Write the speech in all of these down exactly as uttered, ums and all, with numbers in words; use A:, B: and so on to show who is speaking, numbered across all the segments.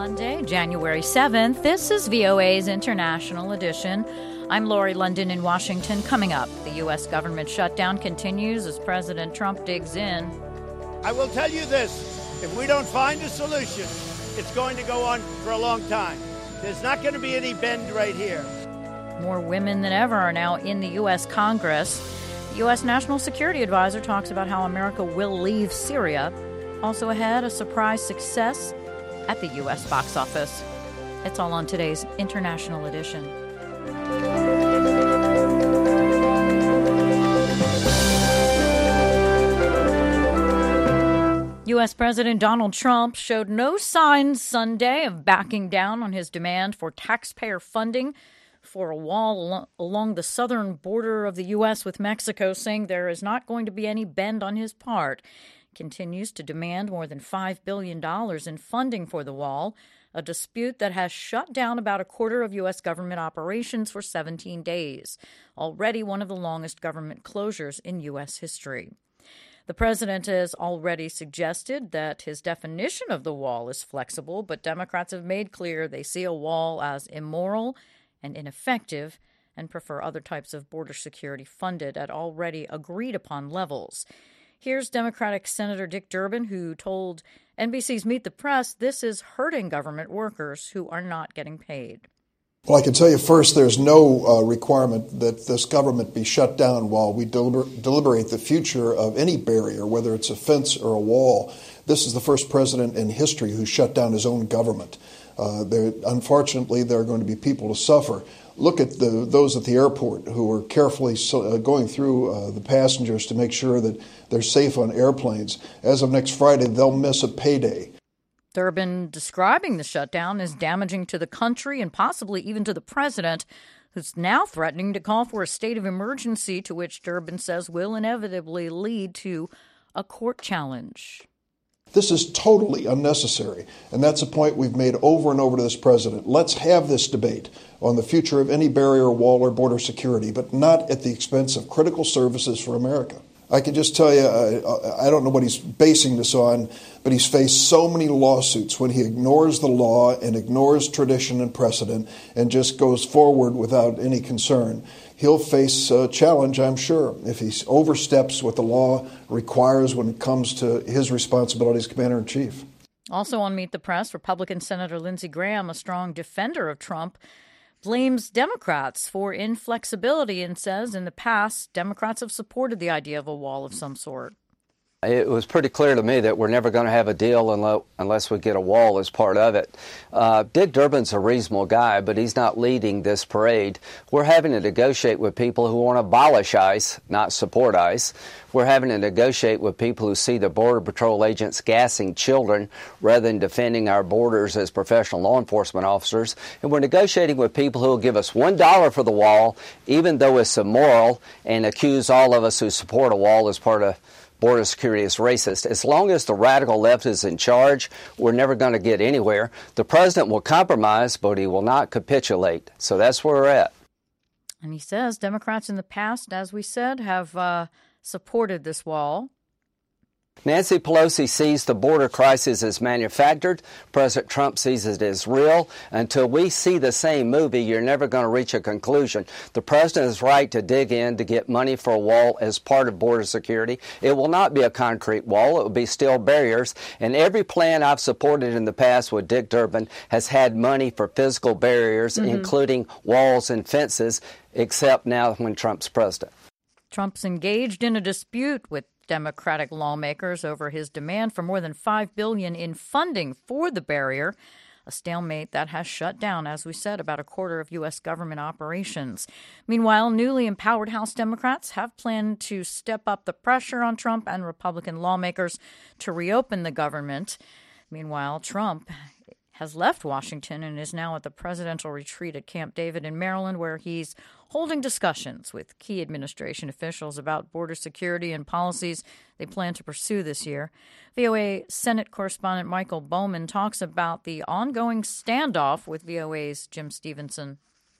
A: Monday, January seventh. This is V O A's International Edition. I'm Lori London in Washington. Coming up, the U S government shutdown continues as President Trump digs in.
B: I will tell you this, if we don't find a solution, it's going to go on for a long time. There's not going to be any bend right here.
A: More women than ever are now in the U S Congress. The U S National Security Advisor talks about how America will leave Syria. Also ahead, a surprise success at the U S box office. It's all on today's International Edition. U S. President Donald Trump showed no signs Sunday of backing down on his demand for taxpayer funding for a wall al- along the southern border of the U S with Mexico, saying there is not going to be any bend on his part. Continues to demand more than five billion dollars in funding for the wall, a dispute that has shut down about a quarter of U S government operations for seventeen days, already one of the longest government closures in U S history. The president has already suggested that his definition of the wall is flexible, but Democrats have made clear they see a wall as immoral and ineffective and prefer other types of border security funded at already agreed-upon levels. Here's Democratic Senator Dick Durbin, who told N B C's Meet the Press this is hurting government workers who are not getting paid.
C: Well, I can tell you first, there's no uh, requirement that this government be shut down while we deliber- deliberate the future of any barrier, whether it's a fence or a wall. This is the first president in history who shut down his own government. Uh, there, unfortunately, there are going to be people to suffer. Look at the, those at the airport who are carefully so, uh, going through uh, the passengers to make sure that they're safe on airplanes. As of next Friday, they'll miss a payday.
A: Durbin describing the shutdown as damaging to the country and possibly even to the president, who's now threatening to call for a state of emergency, to which Durbin says will inevitably lead to a court challenge.
C: This is totally unnecessary, and that's a point we've made over and over to this president. Let's have this debate on the future of any barrier, wall, or border security, but not at the expense of critical services for America. I can just tell you, I, I don't know what he's basing this on, but he's faced so many lawsuits when he ignores the law and ignores tradition and precedent and just goes forward without any concern. He'll face a challenge, I'm sure, if he oversteps what the law requires when it comes to his responsibility as commander-in-chief.
A: Also on Meet the Press, Republican Senator Lindsey Graham, a strong defender of Trump, blames Democrats for inflexibility and says in the past, Democrats have supported the idea of a wall of some sort.
D: It was pretty clear to me that we're never going to have a deal unless we get a wall as part of it. Uh, Dick Durbin's a reasonable guy, but he's not leading this parade. We're having to negotiate with people who want to abolish ICE, not support ICE. We're having to negotiate with people who see the Border Patrol agents gassing children rather than defending our borders as professional law enforcement officers. And we're negotiating with people who will give us one dollar for the wall, even though it's immoral, and accuse all of us who support a wall as part of border security is racist. As long as the radical left is in charge, we're never going to get anywhere. The president will compromise, but he will not capitulate. So that's where we're at.
A: And he says Democrats in the past, as we said, have uh, supported this wall.
D: Nancy Pelosi sees the border crisis as manufactured. President Trump sees it as real. Until we see the same movie, you're never going to reach a conclusion. The president is right to dig in to get money for a wall as part of border security. It will not be a concrete wall. It will be steel barriers. And every plan I've supported in the past with Dick Durbin has had money for physical barriers, mm-hmm. including walls and fences, except now when Trump's president.
A: Trump's engaged in a dispute with Democratic lawmakers over his demand for more than five billion dollars in funding for the barrier, a stalemate that has shut down, as we said, about a quarter of U S government operations. Meanwhile, newly empowered House Democrats have planned to step up the pressure on Trump and Republican lawmakers to reopen the government. Meanwhile, Trump has left Washington and is now at the presidential retreat at Camp David in Maryland, where he's holding discussions with key administration officials about border security and policies they plan to pursue this year. V O A Senate correspondent Michael Bowman talks about the ongoing standoff with V O A's Jim Stevenson.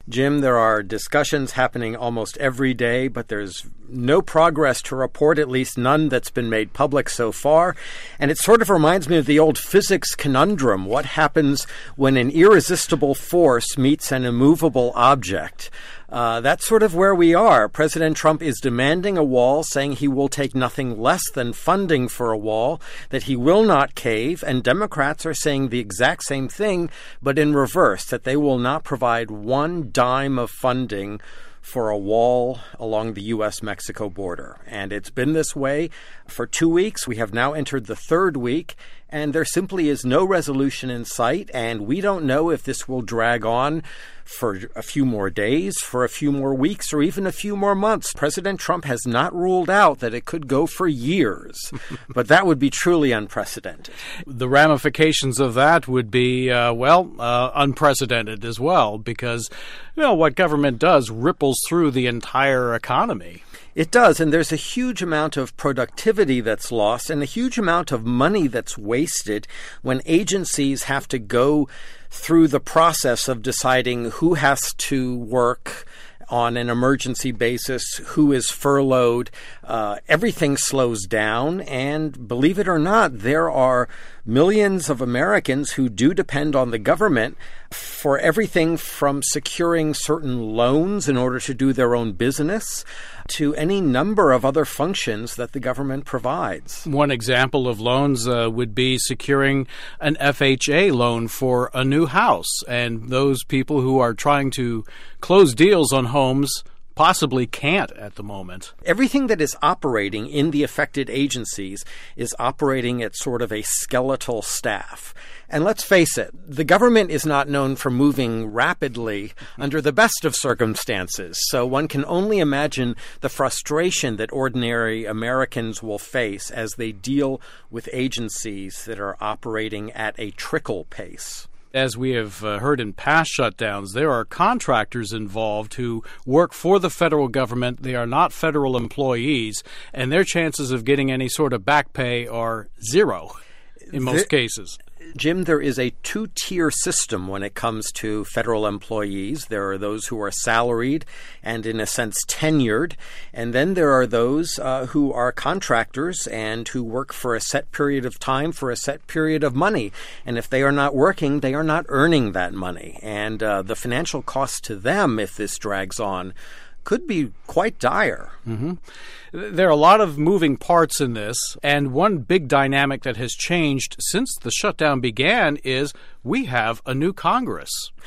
E: Jim, there are discussions happening almost every day, but there's no progress to report, at least none that's been made public so far. And it sort of reminds me of the old physics conundrum. What happens when an irresistible force meets an immovable object? Uh, that's sort of where we are. President Trump is demanding a wall, saying he will take nothing less than funding for a wall, that he will not cave, and Democrats are saying the exact same thing, but in reverse, that they will not provide one dime of funding for a wall along the U S Mexico border. And it's been this way for two weeks. We have now entered the third week, and there simply is no resolution in sight, and we don't know if this will drag on for a few more days, for a few more weeks, or even a few more months. President Trump has not ruled out that it could go for years, but that would be truly unprecedented.
F: The ramifications of that would be, uh, well, uh, unprecedented as well, because, you know, what government does ripples through the entire economy.
E: It does, and there's a huge amount of productivity that's lost and a huge amount of money that's wasted when agencies have to go through the process of deciding who has to work on an emergency basis, who is furloughed. Uh, everything slows down, and believe it or not, there are millions of Americans who do depend on the government for everything from securing certain loans in order to do their own business to any number of other functions that the government provides.
F: One example of loans uh, would be securing an F H A loan for a new house. And those people who are trying to close deals on homes possibly can't at the moment.
E: Everything that is operating in the affected agencies is operating at sort of a skeletal staff. And let's face it, the government is not known for moving rapidly under the best of circumstances. So one can only imagine the frustration that ordinary Americans will face as they deal with agencies that are operating at a trickle pace.
F: As we have uh, heard in past shutdowns, there are contractors involved who work for the federal government. They are not federal employees, and their chances of getting any sort of back pay are zero in most the- cases.
E: Jim, there is a two-tier system when it comes to federal employees. There are those who are salaried and, in a sense, tenured. And then there are those uh, who are contractors and who work for a set period of time for a set period of money. And if they are not working, they are not earning that money. And uh, the financial cost to them, if this drags on, could be quite dire.
F: Mm-hmm. There are a lot of moving parts in this, and one big dynamic that has changed since the shutdown began is we have a new Congress.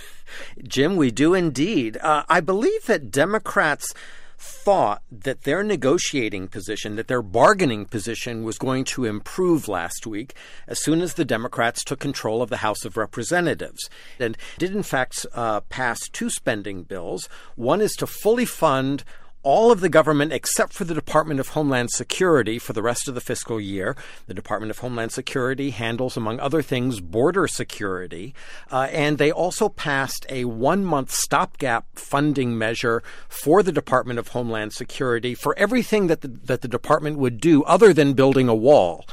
E: Jim, we do indeed. Uh, I believe that Democrats thought that their negotiating position, that their bargaining position was going to improve last week as soon as the Democrats took control of the House of Representatives, and did in fact uh, pass two spending bills. One is to fully fund all of the government except for the Department of Homeland Security for the rest of the fiscal year. The Department of Homeland Security handles, among other things, border security. Uh, and they also passed a one-month stopgap funding measure for the Department of Homeland Security for everything that the, that the department would do other than building a wall.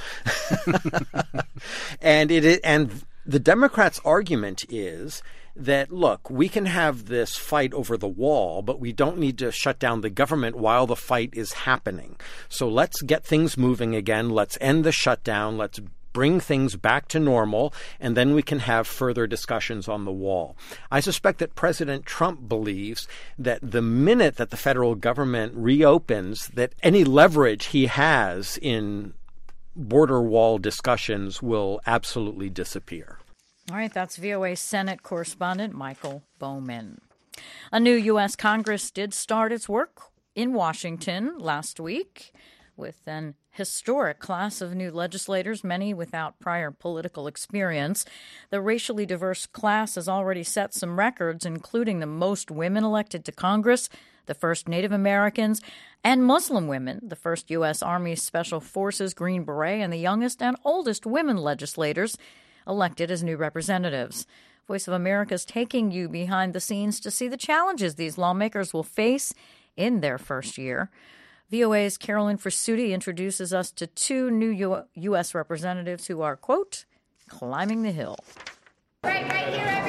E: and it and the Democrats' argument is that, look, we can have this fight over the wall, but we don't need to shut down the government while the fight is happening. So let's get things moving again. Let's end the shutdown. Let's bring things back to normal, and then we can have further discussions on the wall. I suspect that President Trump believes that the minute that the federal government reopens, that any leverage he has in border wall discussions will absolutely disappear.
A: All right, that's V O A Senate correspondent Michael Bowman. A new U S Congress did start its work in Washington last week with an historic class of new legislators, many without prior political experience. The racially diverse class has already set some records, including the most women elected to Congress, the first Native Americans, and Muslim women, the first U S Army Special Forces Green Beret, and the youngest and oldest women legislators elected as new representatives. Voice of America is taking you behind the scenes to see the challenges these lawmakers will face in their first year. V O A's Carolyn Frasuti introduces us to two new U S representatives who are, quote, climbing the hill.
G: Right, right here, everyone.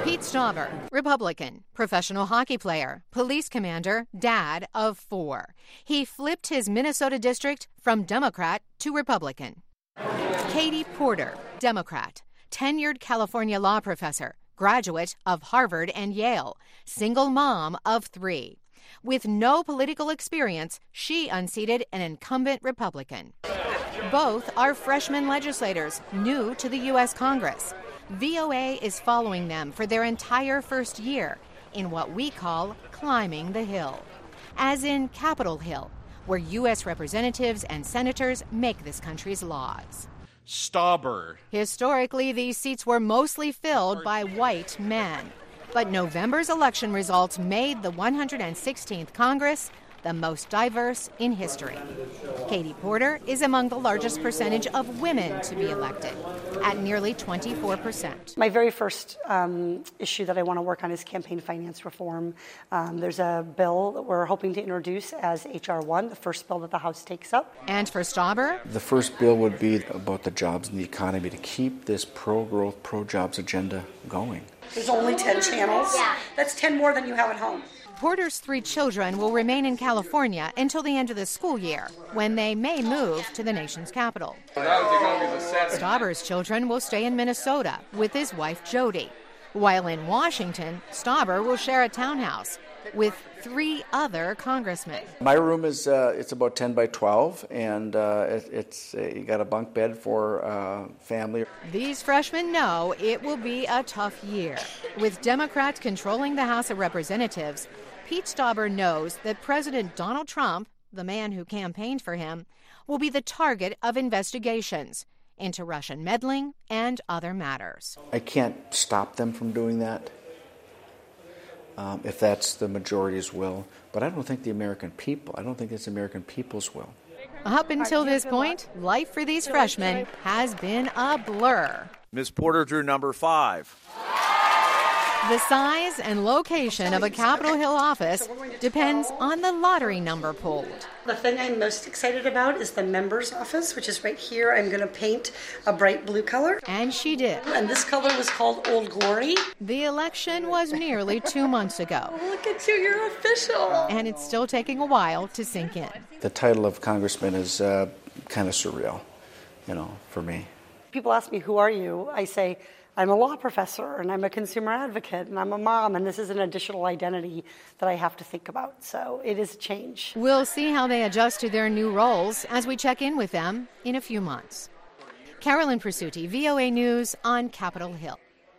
G: Pete Stauber, Republican, professional hockey player, police commander, dad of four. He flipped his Minnesota district from Democrat to Republican. Katie Porter, Democrat, tenured California law professor, graduate of Harvard and Yale, single mom of three. With no political experience, she unseated an incumbent Republican. Both are freshman legislators, new to the U S Congress. V O A is following them for their entire first year in what we call climbing the hill, as in Capitol Hill, where U S representatives and senators make this country's laws.
H: Stauber.
G: Historically, these seats were mostly filled by white men. But November's election results made the one hundred sixteenth Congress the most diverse in history. Katie Porter is among the largest percentage of women to be elected, at nearly twenty-four percent.
I: My very first um, issue that I want to work on is campaign finance reform. Um, there's a bill that we're hoping to introduce as H R one, the first bill that the House takes up.
G: And for Stauber?
J: The first bill would be about the jobs and the economy to keep this pro-growth, pro-jobs agenda going.
I: There's only ten channels. Yeah. That's ten more than you have at home.
G: Porter's three children will remain in California until the end of the school year, when they may move to the nation's capital. Stauber's children will stay in Minnesota with his wife, Jody. While in Washington, Stauber will share a townhouse with three other congressmen.
J: My room is uh, it's about ten by twelve, and uh, it, it's uh, you got a bunk bed for uh, family.
G: These freshmen know it will be a tough year. With Democrats controlling the House of Representatives, Pete Stauber knows that President Donald Trump, the man who campaigned for him, will be the target of investigations into Russian meddling and other matters.
J: I can't stop them from doing that. Um, if that's the majority's will. But I don't think the American people, I don't think it's the American people's will.
G: Up until this point, life for these freshmen has been a blur.
H: Miz Porter drew number five.
G: The size and location of a Capitol Hill office depends on the lottery number pulled.
I: The thing I'm most excited about is the member's office, which is right here. I'm going to paint a bright blue color.
G: And she did.
I: And this color was called Old Glory.
G: The election was nearly two months ago.
I: Oh, look at you, you're official.
G: And it's still taking a while to sink in.
J: The title of congressman is uh, kind of surreal, you know, for me.
I: People ask me, who are you? I say, I'm a law professor, and I'm a consumer advocate, and I'm a mom, and this is an additional identity that I have to think about. So it is a change.
G: We'll see how they adjust to their new roles as we check in with them in a few months. Carolyn Presutti, V O A News on Capitol Hill.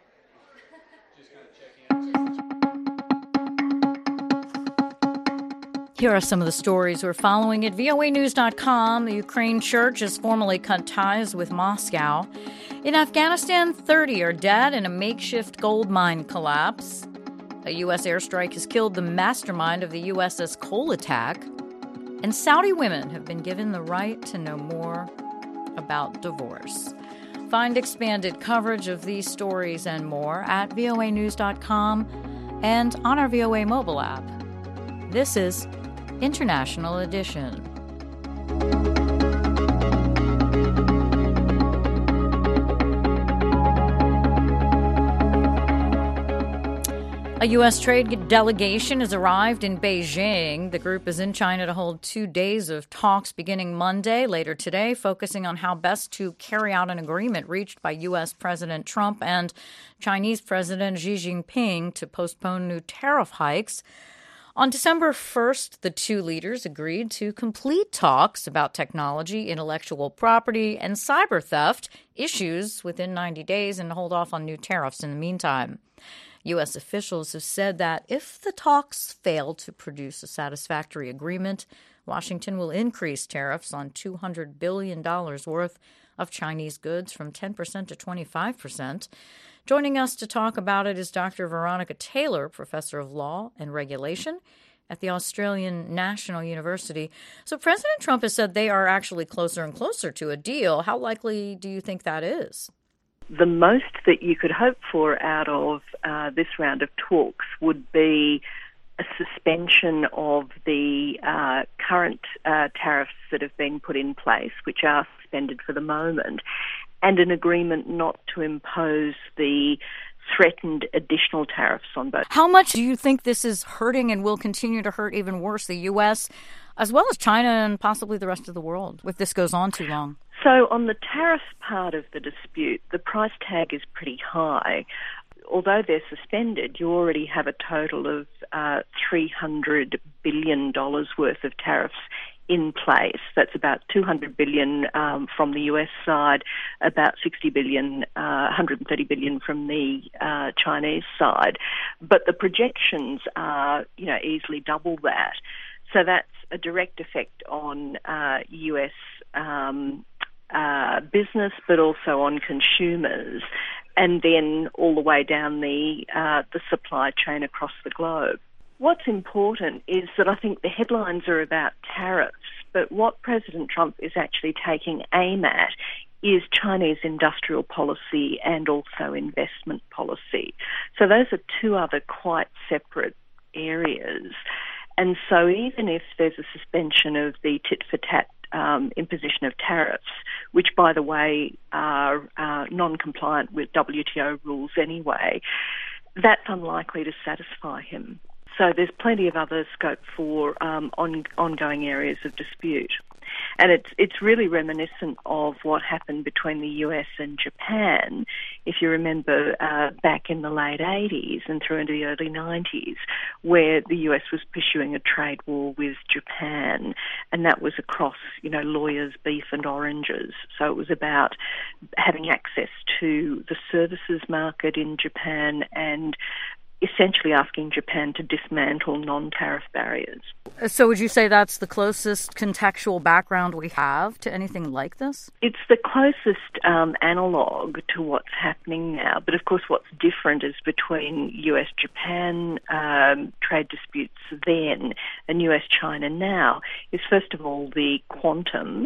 A: Here are some of the stories we're following at V O A news dot com. The Ukraine church has formally cut ties with Moscow. In Afghanistan, thirty are dead in a makeshift gold mine collapse. A U S airstrike has killed the mastermind of the U S S Cole attack. And Saudi women have been given the right to know more about divorce. Find expanded coverage of these stories and more at V O A news dot com and on our V O A mobile app. This is International Edition. A U S trade delegation has arrived in Beijing. The group is in China to hold two days of talks beginning Monday, later today, focusing on how best to carry out an agreement reached by U S. President Trump and Chinese President Xi Jinping to postpone new tariff hikes. On December first, the two leaders agreed to complete talks about technology, intellectual property, and cyber theft issues within ninety days and hold off on new tariffs in the meantime. U S officials have said that if the talks fail to produce a satisfactory agreement, Washington will increase tariffs on two hundred billion dollars worth of Chinese goods from ten percent to twenty-five percent. Joining us to talk about it is Doctor Veronica Taylor, Professor of Law and Regulation at the Australian National University. So President Trump has said they are actually closer and closer to a deal. How likely do you think that is?
K: The most that you could hope for out of uh, this round of talks would be a suspension of the uh, current uh, tariffs that have been put in place, which are suspended for the moment, and an agreement not to impose the threatened additional tariffs on both.
A: How much do you think this is hurting and will continue to hurt even worse the U S, as well as China and possibly the rest of the world, if this goes on too long?
K: So on the tariff part of the dispute, the price tag is pretty high. Although they're suspended, you already have a total of uh, three hundred billion dollars worth of tariffs in place. That's about two hundred billion dollars um, from the U S side, about sixty billion dollars, uh, one hundred thirty billion dollars from the uh, Chinese side. But the projections are, you know, easily double that. So that's a direct effect on uh, U S um, uh, business, but also on consumers, and then all the way down the uh, the supply chain across the globe. What's important is that I think the headlines are about tariffs, but what President Trump is actually taking aim at is Chinese industrial policy and also investment policy. So those are two other quite separate areas. And so even if there's a suspension of the tit-for-tat um, imposition of tariffs, which, by the way, are uh, non-compliant with W T O rules anyway, that's unlikely to satisfy him. So there's plenty of other scope for um, on, ongoing areas of dispute. And it's it's really reminiscent of what happened between the U S and Japan, if you remember, uh, back in the late eighties and through into the early nineties, where the U S was pursuing a trade war with Japan, and that was across, you know, lawyers, beef and oranges. So it was about having access to the services market in Japan and essentially asking Japan to dismantle non-tariff barriers.
A: So would you say that's the closest contextual background we have to anything like this?
K: It's the closest um, analogue to what's happening now. But of course what's different is between U S Japan um, trade disputes then and U S China now is first of all the quantum.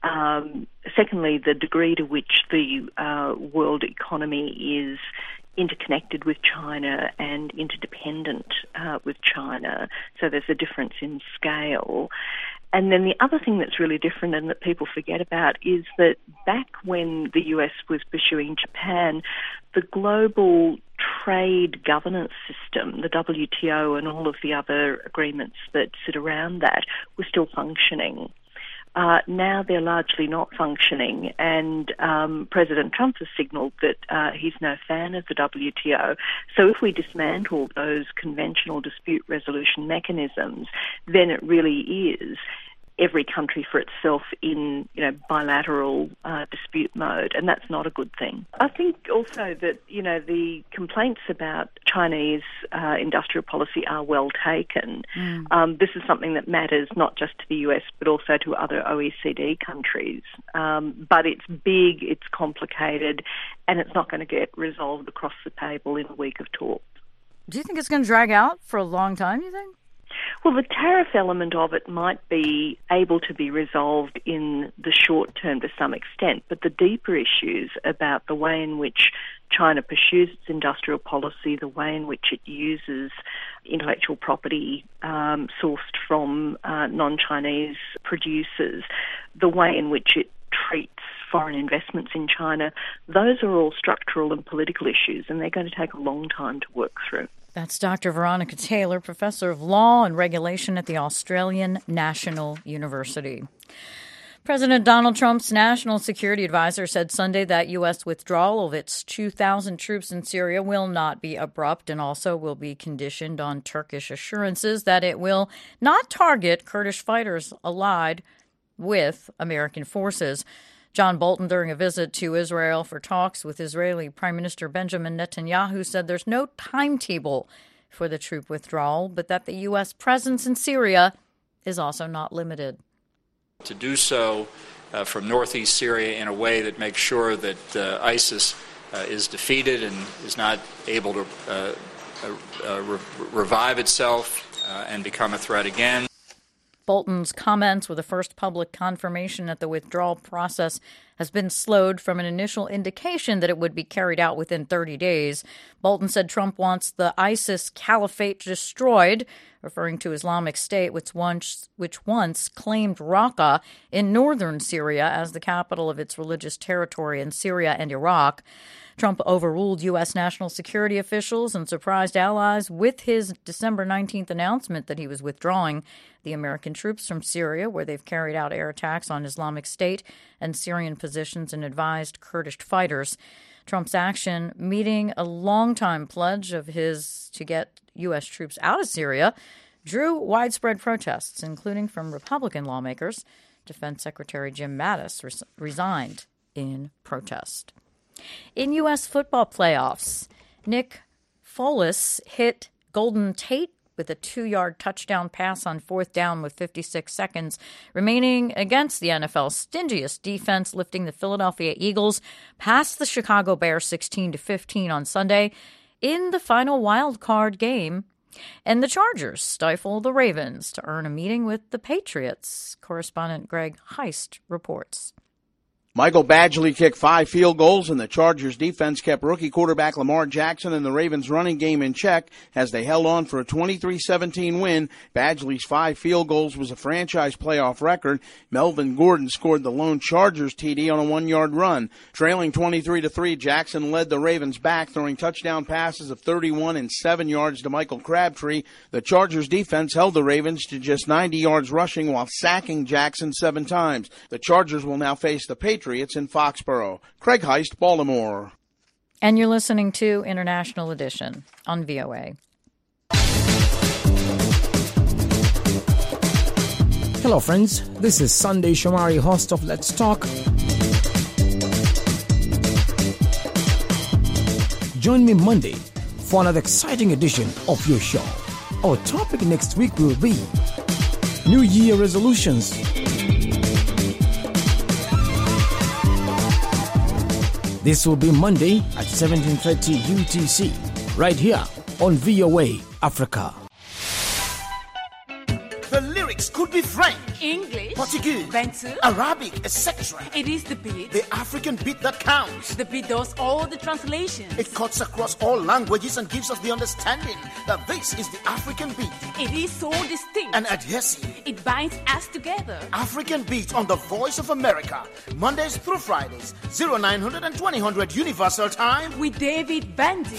K: Um, secondly, the degree to which the uh, world economy is interconnected with China and interdependent uh, with China. So there's a difference in scale. And then the other thing that's really different and that people forget about is that back when the U S was pursuing Japan, the global trade governance system, the W T O and all of the other agreements that sit around that, were still functioning. Uh, now they're largely not functioning, and um, President Trump has signalled that uh, he's no fan of the W T O. So if we dismantle those conventional dispute resolution mechanisms, then it really is every country for itself in, you know, bilateral uh, dispute mode, and that's not a good thing. I think also that, you know, the complaints about Chinese uh, industrial policy are well taken. Mm. Um, this is something that matters not just to the U S but also to other O E C D countries. Um, but it's big, it's complicated, and it's not going to get resolved across the table in a week of talks.
A: Do you think it's going to drag out for a long time, you think?
K: Well, the tariff element of it might be able to be resolved in the short term to some extent, but the deeper issues about the way in which China pursues its industrial policy, the way in which it uses intellectual property um, sourced from uh, non-Chinese producers, the way in which it treats foreign investments in China, those are all structural and political issues, and they're going to take a long time to work through.
A: That's Doctor Veronica Taylor, Professor of Law and Regulation at the Australian National University. President Donald Trump's national security advisor said Sunday that U S withdrawal of its two thousand troops in Syria will not be abrupt and also will be conditioned on Turkish assurances that it will not target Kurdish fighters allied with American forces. John Bolton, during a visit to Israel for talks with Israeli Prime Minister Benjamin Netanyahu, said there's no timetable for the troop withdrawal, but that the U S presence in Syria is also not limited.
L: To do so uh, from northeast Syria in a way that makes sure that uh, ISIS uh, is defeated and is not able to uh, uh, re- revive itself uh, and become a threat again.
A: Bolton's comments were the first public confirmation that the withdrawal process has been slowed from an initial indication that it would be carried out within thirty days. Bolton said Trump wants the ISIS caliphate destroyed, referring to Islamic State, which once, which once claimed Raqqa in northern Syria as the capital of its religious territory in Syria and Iraq. Trump overruled U S national security officials and surprised allies with his December nineteenth announcement that he was withdrawing the American troops from Syria, where they've carried out air attacks on Islamic State and Syrian positions and advised Kurdish fighters. Trump's action, meeting a longtime pledge of his to get U S troops out of Syria, drew widespread protests, including from Republican lawmakers. Defense Secretary Jim Mattis res- resigned in protest. In U S football playoffs, Nick Foles hit Golden Tate with a two-yard touchdown pass on fourth down with fifty-six seconds remaining against the N F L's stingiest defense, lifting the Philadelphia Eagles past the Chicago Bears sixteen to fifteen on Sunday in the final wild card game. And the Chargers stifle the Ravens to earn a meeting with the Patriots. Correspondent Greg Heist reports.
M: Michael Badgley kicked five field goals, and the Chargers defense kept rookie quarterback Lamar Jackson and the Ravens running game in check as they held on for a twenty-three seventeen win. Badgley's five field goals was a franchise playoff record. Melvin Gordon scored the lone Chargers T D on a one-yard run. Trailing twenty-three to three, Jackson led the Ravens back, throwing touchdown passes of thirty-one and seven yards to Michael Crabtree. The Chargers defense held the Ravens to just ninety yards rushing while sacking Jackson seven times. The Chargers will now face the Patriots in Foxborough. Craig Heist, Baltimore.
A: And you're listening to International Edition on V O A.
N: Hello, friends. This is Sunday Shomari, host of Let's Talk. Join me Monday for another exciting edition of your show. Our topic next week will be New Year resolutions. This will be Monday at seventeen thirty U T C, right here on V O A Africa.
O: The lyrics could be French,
P: English,
O: Portuguese,
P: Bantu,
O: Arabic, et cetera.
P: It is the beat.
O: The African beat that counts.
P: The beat does all the translations.
O: It cuts across all languages and gives us the understanding that this is the African beat.
P: It is so distinct
O: and adhesive.
P: It binds us together.
O: African beat on the Voice of America, Mondays through Fridays, oh nine hundred and twenty hundred Universal Time
P: with David Bandy.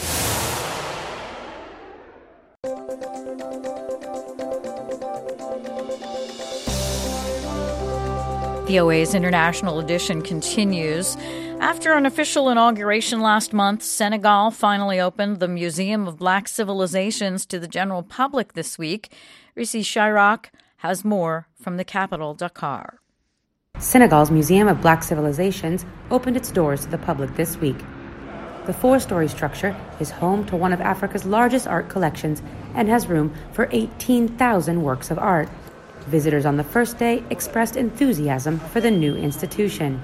A: V O A's International Edition continues. After an official inauguration last month, Senegal finally opened the Museum of Black Civilizations to the general public this week. Risi Chirac has more from the capital, Dakar.
Q: Senegal's Museum of Black Civilizations opened its doors to the public this week. The four-story structure is home to one of Africa's largest art collections and has room for eighteen thousand works of art. Visitors on the first day expressed enthusiasm for the new institution.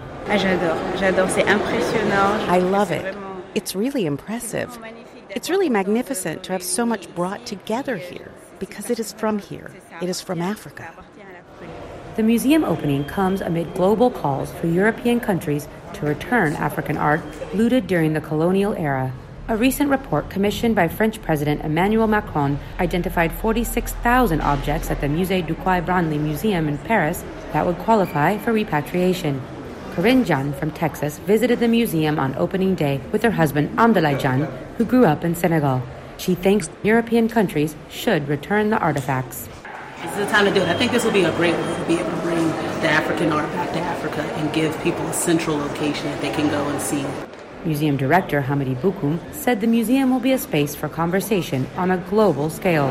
R: I love it. It's really impressive. It's really magnificent to have so much brought together here, because it is from here. It is from Africa.
Q: The museum opening comes amid global calls for European countries to return African art looted during the colonial era. A recent report commissioned by French President Emmanuel Macron identified forty-six thousand objects at the Musée du Quai Branly Museum in Paris that would qualify for repatriation. Corinne Jan from Texas visited the museum on opening day with her husband Amdalai Jan, who grew up in Senegal. She thinks European countries should return the artifacts.
S: This is the time to do it. I think this will be a great way to be able to bring the African art back to Africa and give people a central location that they can go and see.
Q: Museum director Hamidi Boukoum said the museum will be a space for conversation on a global scale.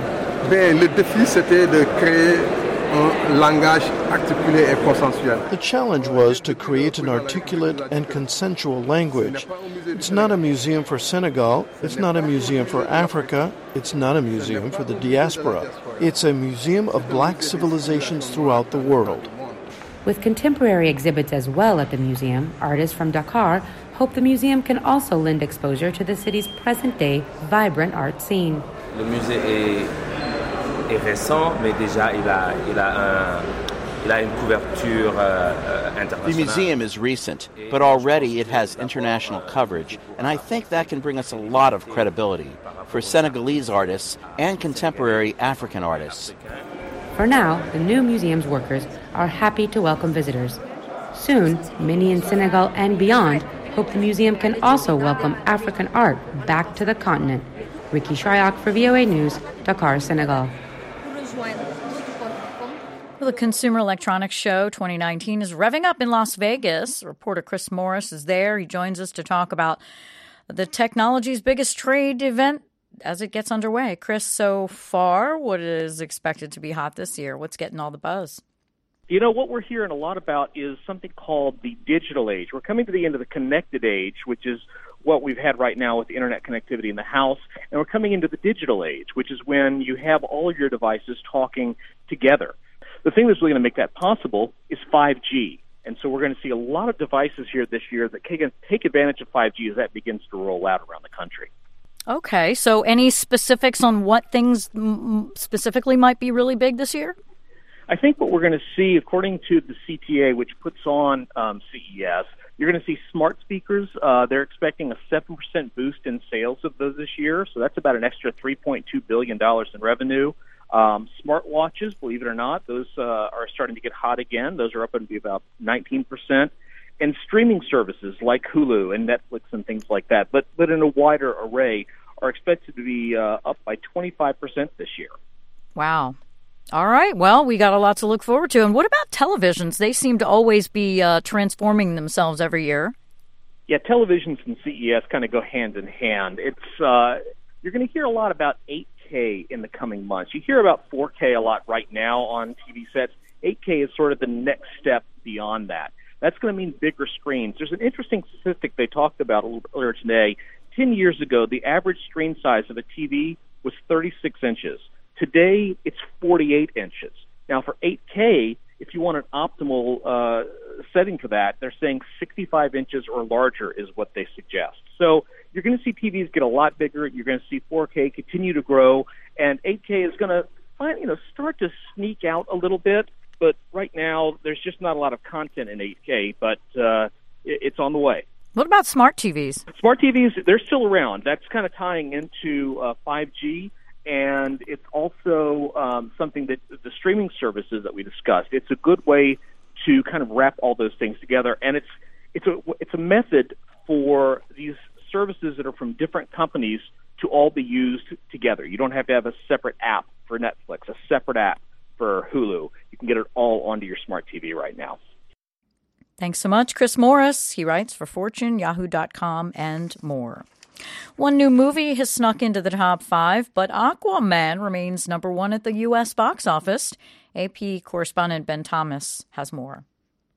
T: The challenge was to create an articulate and consensual language. It's not a museum for Senegal, it's not a museum for Africa, it's not a museum for the diaspora. It's a museum of black civilizations throughout the world.
Q: With contemporary exhibits as well at the museum, artists from Dakar hope the museum can also lend exposure to the city's present-day vibrant art scene.
U: Le musée est, est récent, mais déjà il a, il a un,
J: The museum is recent, but already it has international coverage, and I think that can bring us a lot of credibility for Senegalese artists and contemporary African artists.
Q: For now, the new museum's workers are happy to welcome visitors. Soon, many in Senegal and beyond hope the museum can also welcome African art back to the continent. Ricky Shryock for V O A News, Dakar, Senegal.
A: Well, the Consumer Electronics Show twenty nineteen is revving up in Las Vegas. Reporter Chris Morris is there. He joins us to talk about the technology's biggest trade event as it gets underway. Chris, so far, what is expected to be hot this year? What's getting all the buzz?
U: You know, what we're hearing a lot about is something called the digital age. We're coming to the end of the connected age, which is what we've had right now with the internet connectivity in the house, and we're coming into the digital age, which is when you have all of your devices talking together. The thing that's really going to make that possible is five G, and so we're going to see a lot of devices here this year that can take advantage of five G as that begins to roll out around the country.
A: Okay, so any specifics on what things specifically might be really big this year?
U: I think what we're going to see, according to the C T A, which puts on um, C E S, you're going to see smart speakers. Uh, they're expecting a seven percent boost in sales of those this year, so that's about an extra three point two billion dollars in revenue. Um, smart watches, believe it or not, those uh, are starting to get hot again. Those are up and be about nineteen percent. And streaming services like Hulu and Netflix and things like that, but, but in a wider array, are expected to be uh, up by twenty-five percent this year.
A: Wow. All right. Well, we got a lot to look forward to. And what about televisions? They seem to always be uh, transforming themselves every year.
U: Yeah, televisions and C E S kind of go hand in hand. It's uh, you're going to hear a lot about eight K in the coming months. You hear about four K a lot right now on T V sets. eight K is sort of the next step beyond that. That's going to mean bigger screens. There's an interesting statistic they talked about a little earlier today. Ten years ago, the average screen size of a T V was thirty-six inches. Today, it's forty-eight inches. Now, for eight K, if you want an optimal uh, setting for that, they're saying sixty-five inches or larger is what they suggest. So you're going to see T Vs get a lot bigger. You're going to see four K continue to grow, and eight K is going to find, you know, start to sneak out a little bit. But right now, there's just not a lot of content in eight K, but uh, it's on the way.
A: What about smart T Vs?
U: Smart T Vs, they're still around. That's kind of tying into uh, five G. And it's also um, something that the streaming services that we discussed, it's a good way to kind of wrap all those things together. And it's it's a it's a method for these services that are from different companies to all be used together. You don't have to have a separate app for Netflix, a separate app for Hulu. You can get it all onto your smart T V right now.
A: Thanks so much, Chris Morris. He writes for Fortune, Yahoo dot com, and more. One new movie has snuck into the top five, but Aquaman remains number one at the U S box office. A P correspondent Ben Thomas has more.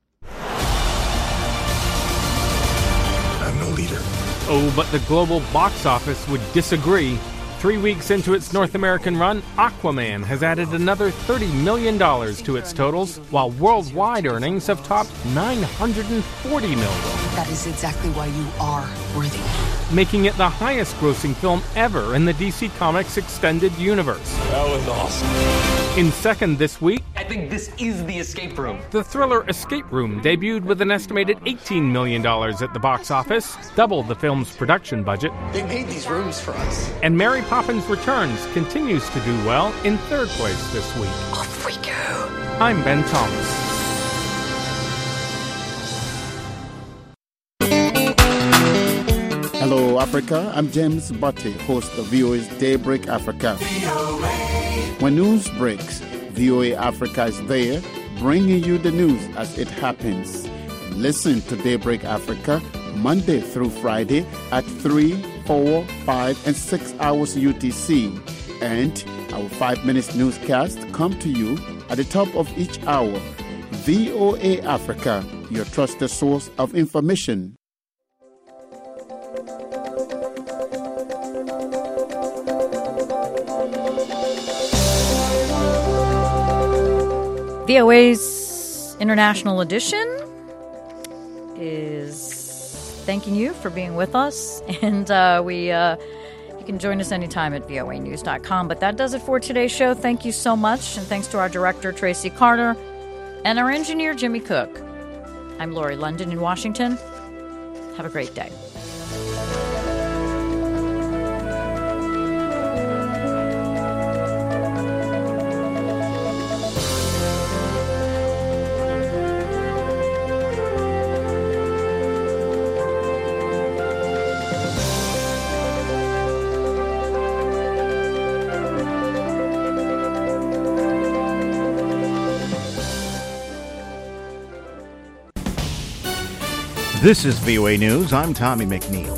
V: I'm no leader.
W: Oh, but the global box office would disagree. Three weeks into its North American run, Aquaman has added another thirty million dollars to its totals, while worldwide earnings have topped nine hundred forty million dollars.
X: That is exactly why you are worthy.
W: Making it the highest-grossing film ever in the D C Comics extended universe.
V: That was awesome.
W: In second this week,
X: I think this is the escape room.
W: The thriller Escape Room debuted with an estimated eighteen million dollars at the box office, double the film's production budget.
V: They made these rooms for us.
W: And Mary Poppins Returns continues to do well in third place this week.
X: Off we go.
W: I'm Ben Thomas.
Y: Hello, Africa. I'm James Butte, host of V O A's Daybreak Africa. When news breaks, V O A Africa is there, bringing you the news as it happens. Listen to Daybreak Africa Monday through Friday at three, four, five, and six hours U T C. And our five minutes newscast come to you at the top of each hour. V O A Africa, your trusted source of information.
A: V O A's International Edition is thanking you for being with us, and uh, we uh, you can join us anytime at V O A news dot com. But that does it for today's show. Thank you so much, and thanks to our director, Tracy Carter. and our engineer, Jimmy Cook. I'm Lori London in Washington. Have a great day.
B: This is V O A News. I'm Tommy McNeil.